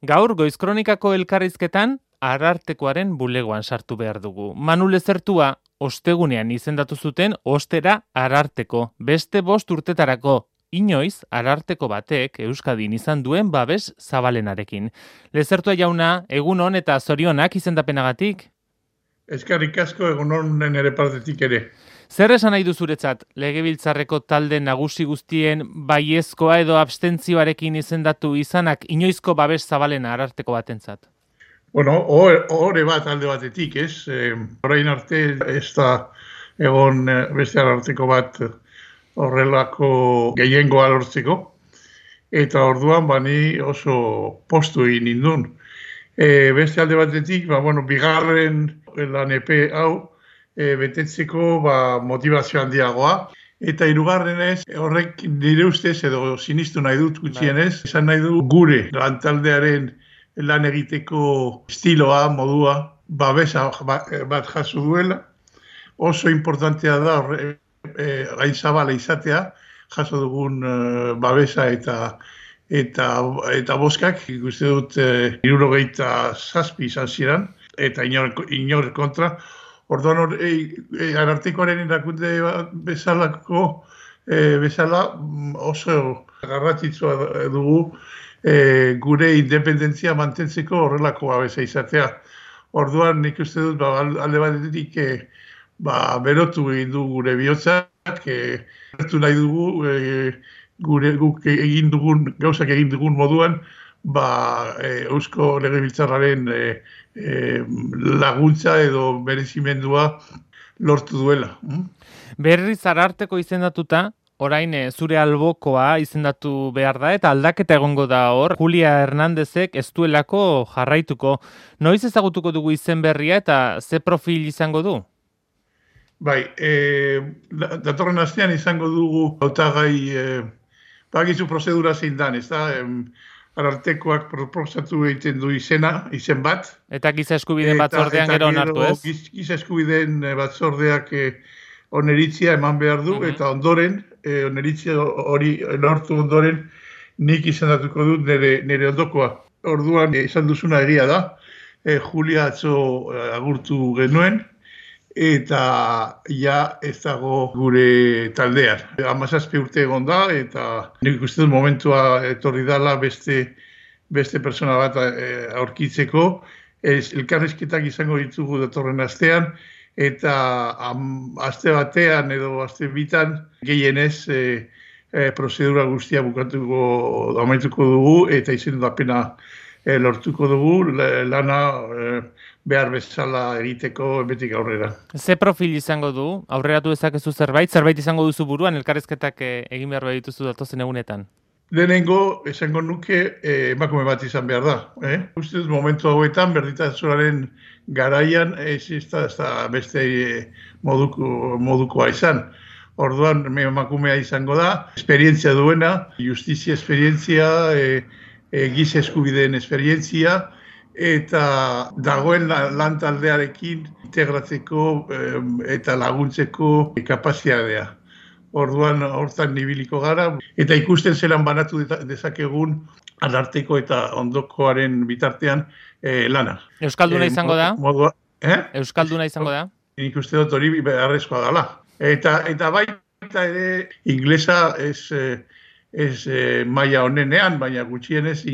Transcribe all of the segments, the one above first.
Gaur Goizkronikako elkarrizketan Arartekoaren bulegoan sartu behar dugu. Manu Lezertua ostegunean izendatu zuten ostera Ararteko. Beste 5 urtetarako inoiz Ararteko batek Euskadin izan duen babes zabalenarekin. Lezertua jauna, egunon eta zorionak izendapenagatik? Eskerrik asko egunonen ere partetik ere. Zer esan nahi du zuretzat Legebiltzarreko talde nagusi guztien baiezkoa edo abstentzioarekin izendatu izanak inoizko babes zabalena Ararteko batentzat? Bueno, ohore bat alde batetik, ez? Orain arte ez da egon beste Ararteko bat horrelako gehiengoa lortzeko. Eta orduan bani oso postu egin nindun. Beste alde batetik, bigarren lan epe hau, betetzeko motivazio handiagoa. Eta hirugarrenez, horrek nire ustez edo sinistu nahi dut gutxienez, esan nahi du gure lantaldearen lan egiteko estiloa, modua, babesa bat jaso duela. Oso importantea da gain zabala izatea, jaso dugun babesa eta boskak, ikuste dut 77 izan ziren, eta inor kontra. Orduan Arartekoaren erakunde bezala oso garrantzitsua dugu gure independentzia mantentzeko horrelako babesa izatea. Orduan nik uste dut alde batetik berotu egin du gure bihotzak, bertu nahi dugu guk egin dugun, gauzak egin dugun moduan, Eusko Legebiltzarraren laguntza edo merezimendua lortu duela. Berriz Ararteko izendatuta, orain zure albokoa izendatu behar da eta aldaketa egongo da hor. Julia Hernandezek ez duelako jarraituko. Noiz ezagutuko dugu izen berria eta ze profil izango du? Bai, datorren astean izango dugu hautagai, bagizu prozedura zein dan, ez da? Arartekoak proposatu egiten du izen bat. Eta giza eskubideen batzordean gero onartu, ez? Giza eskubideen batzordeak oneritzia eman behar du, eta ondoren, oneritzia hori onartu ondoren, nik izendatuko dut nire ondokoa. Orduan, izan duzuna egia da, Julia atzo agurtu genuen, eta ja ez dago gure taldean. 17 urte egon da, eta nik uste dut momentua etorri dela beste persona bat aurkitzeko. Elkarrizketak izango ditugu datorren astean, eta aste batean edo aste bitan gehienez prozedura guztia amaituko dugu, eta izendapena lortuko dugu, lana behar bezala egiteko betik aurrera. Ze profil izango du? Aurreratu dezakezu zerbait izango duzu buruan, elkarrizketak egin behar dituzu datozen egunetan? Lehenengo, esango nuke, emakume bat izan behar da. Uste dut momentu hauetan, berdintasunaren garaian, ez da beste modukoa izan. Orduan, emakumea izango da, esperientzia duena, justizia esperientzia, giza eskubideen esperientzia, eta dagoen lan taldearekin integratzeko eta laguntzeko kapazitatea. Orduan hortan ibiliko gara, eta ikusten zelan banatu dezakegun Ararteko eta ondokoaren bitartean lana. Euskalduna izango da? Euskalduna izango da? Nik uste dut hori beharrezkoa dela. Eta baita ere inglesa ez maila honenean, baina gutxienez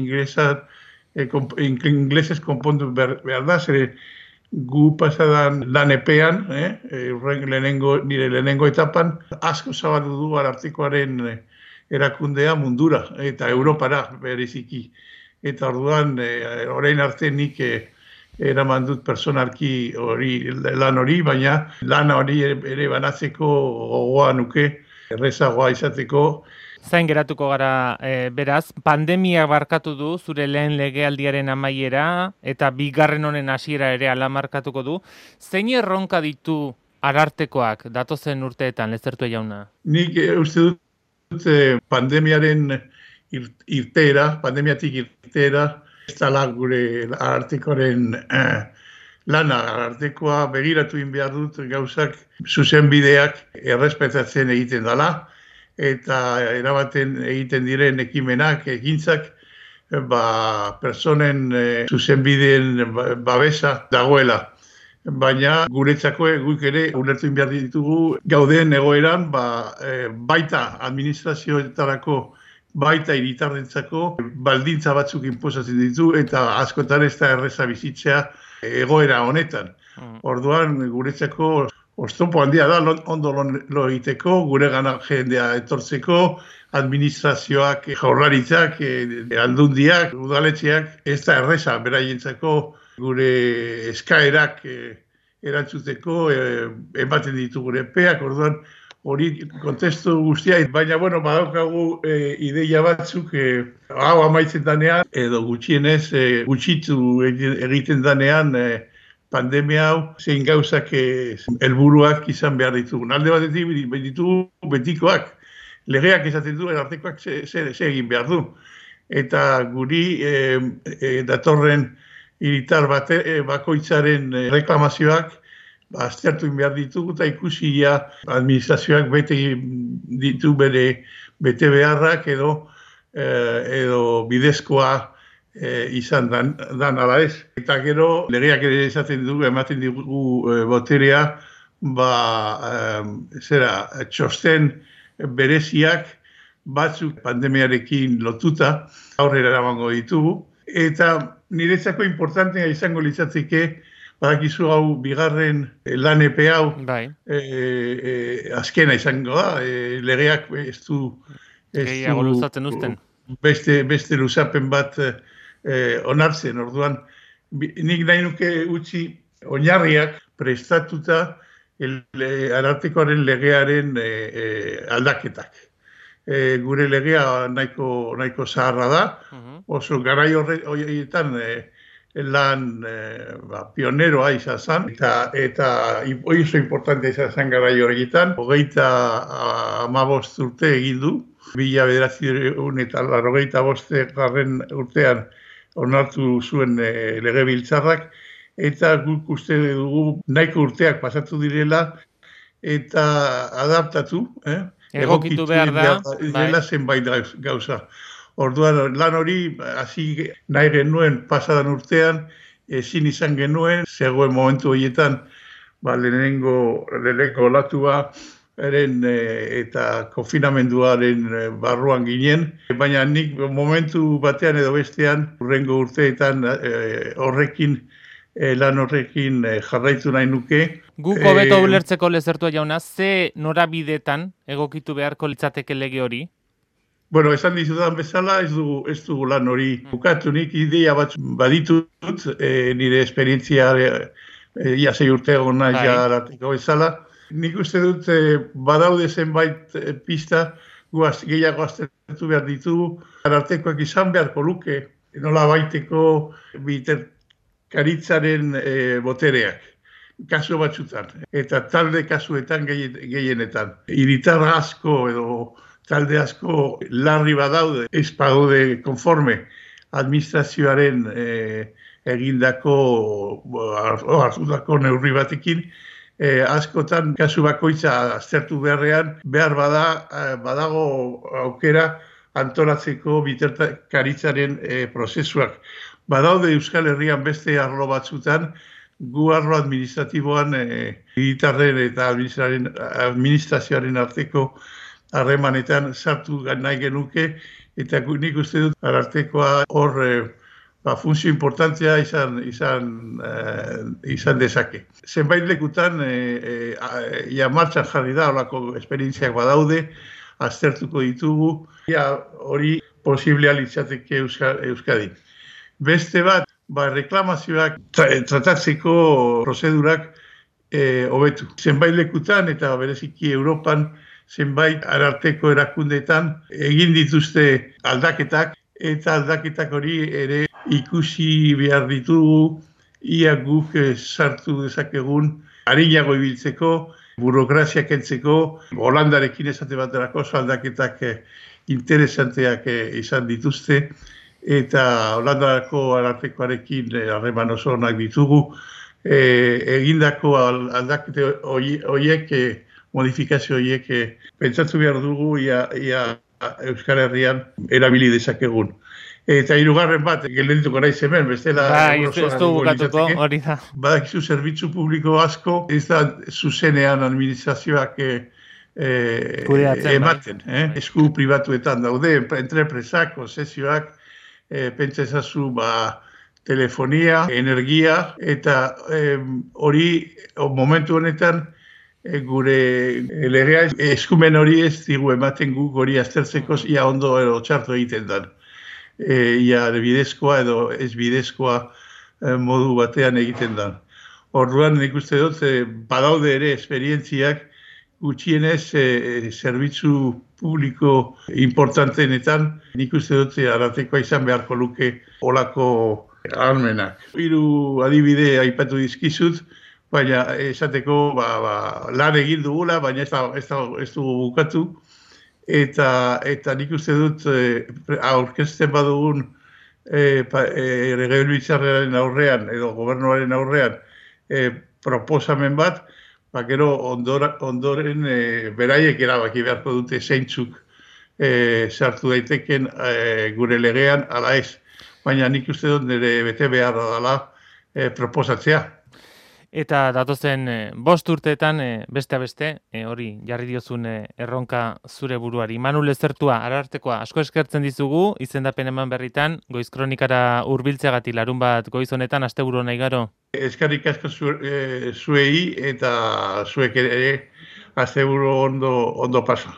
inglesez konpondu behar da, zere gu pasadan lan epean, nire lehenengo etapan, asko zabaldu du Arartekoaren erakundea mundura eta Europara bereziki. Eta orduan, orain arte nik eraman dut personalki lan hori, baina lan hori ere banatzeko gogoa nuke, errezagoa izateko. Zain geratuko gara, beraz, pandemia barkatu du zure lehen legealdiaren amaiera eta bigarren honen hasiera ere ala markatuko du. Zein erronka ditu Arartekoak datozen urteetan, Lezertua jauna? Nik uste dut pandemiaren pandemiatik irteera, ez dela gure Arartekoaren lana. Arartekoa begiratu egin behar dut gauzak zuzenbideak errespetatzen egiten dela, eta erabaten egiten diren ekimenak, ekintzak personen zuzenbideen babesa dagoela. Baina guretzako guk ere ulertu behar ditugu gauden egoeran baita administrazioetarako baita hiritarrentzako baldintza batzuk inposatzen ditu eta askotan ez da erreza bizitzea egoera honetan. Orduan guretzako oztopo handia da ondo lo egiteko, gure gana jendea etortzeko, administrazioak, jaurlaritzak, aldundiak, udaletxeak, ez da erreza beraientzako gure eskaerak erantzuteko ematen ditu gure epeak, orduan hori kontestu guztia, baina badaukagu ideia batzuk hau amaitzen danean, edo gutxienez gutxitu egiten danean pandemia hau, zein gauzak helburuak izan behar ditugun. Alde batetik ditugu betikoak, legeak esaten du, arartekoak zer egin behar du. Eta guri datorren hiritar bakoitzaren reklamazioak aztertu behar ditugu eta ikusia administrazioak bete ditu bere bete beharrak edo bidezkoa izan dan ala ez. Eta gero legeak ere esaten dugu, ematen dugu boterea txosten bereziak batzuk pandemiarekin lotuta aurrera eramango ditugu. Eta niretzako importantea izango litzateke, badakizu hau bigarren lan epe hau azkena izango da, legeak ez du beste luzapen bat onartzen, orduan nik nahi nuke utzi oinarriak prestatuta arartekoaren legearen aldaketak. Gure legea nahiko zaharra da, oso garai horietan lan pioneroa izan zen, eta oso importantea izan zen garai horietan, 35 urte egin du, 1985 urtean onartu zuen legebiltzarrak, eta guk uste dugu nahiko urteak pasatu direla, eta adaptatu, egokitu behar da, dela zenbait gauza. Orduan, lan hori hasi nahi genuen pasadan urtean, ezin izan genuen, zegoen momentu horietan, lehenengo olatua eta konfinamenduaren barruan ginen, baina nik momentu batean edo bestean, hurrengo urteetan lan horrekin jarraitu nahi nuke. Guk hobeto ulertzeko Lezertua jauna, ze norabidetan egokitu beharko litzateke lege hori? Esan dizudan bezala, ez dugu lan hori bukatu, nik idea bat baditut, nire esperientzia ia 6 urte egon nahi ararteko bezala. Nik uste dut badaude zenbait pista, gehiago aztertu behar ditugu, arartekoak izan beharko luke, nola baiteko bitarkaritzaren botereak, kasu batzutan, eta talde kasuetan gehienetan. Hiritar asko edo talde asko larri badaude, ez badaude konforme administrazioaren hartutako neurri batekin, askotan kasu bakoitza aztertu behar badago aukera antolatzeko bitarkaritzaren prozesuak. Badaude Euskal Herrian beste arlo batzutan, gu arlo administratiboan hiritarren eta administrazioaren arteko harremanetan sartu nahi genuke, eta nik uste dut arartekoa hor funtzio importantea izan dezake. Zenbait lekutan martxan jarri da, horako esperientziak badaude, aztertuko ditugu, hori posiblea litzateke Euskadi. Beste bat, reklamazioak tratatzeko prozedurak hobetu. Zenbait lekutan eta bereziki Europan zenbait ararteko erakundeetan egin dituzte aldaketak, eta aldaketak hori ere ikusi behar ditugu, ia guk sartu dezakegun arinago ibiltzeko, burokrazia kentzeko, Holandarekin esate baterako aldaketak interesanteak izan dituzte, eta Holandarako arartekoarekin harreman oso onak ditugu, egindako aldakete horiek, modifikazio horiek pentsatu behar dugu ia Euskal Herrian erabili dezakegun. Eta hirugarren bat, geldituko naiz hemen, bestela ez du bukatuko, hori da. Badakizu zerbitzu publiko asko, ez da zuzenean administrazioak ematen. Esku pribatuetan daude, entrepresak, konzesioak, pentsa ezazu, telefonia, energia, eta hori momentu honetan gure legea eskumen hori ez digu ematen guk hori aztertzeko ia ondo edo txarto egiten dan. Ia bidezkoa edo ez bidezkoa modu batean egiten dan. Orduan nik uste dut, badaude ere esperientziak gutxienez zerbitzu publiko importanteenetan, nik uste dut Arartekoa izan beharko luke olako ahalmenak. 3 adibide aipatu dizkizut, baina esateko lan egin dugula, baina ez dugu bukatu. Eta nik uste dut aurkezten badugun legebiltzarraren aurrean edo gobernuaren aurrean proposamen bat, gero ondoren beraiek erabaki beharko dute zeintzuk sartu daiteken gure legean, ala ez. Baina nik uste dut nire bete beharra dela proposatzea. Eta datozen 5 urteetan, beste hori jarri diozun erronka zure buruari. Manu Lezertua, Arartekoa, asko eskertzen dizugu, izendapen eman berritan, Goiz Kronikara hurbiltzeagatik larunbat goiz honetan, asteburu nahi garo. Eskerrik asko zuei eta zuek ere asteburu ondo pasa.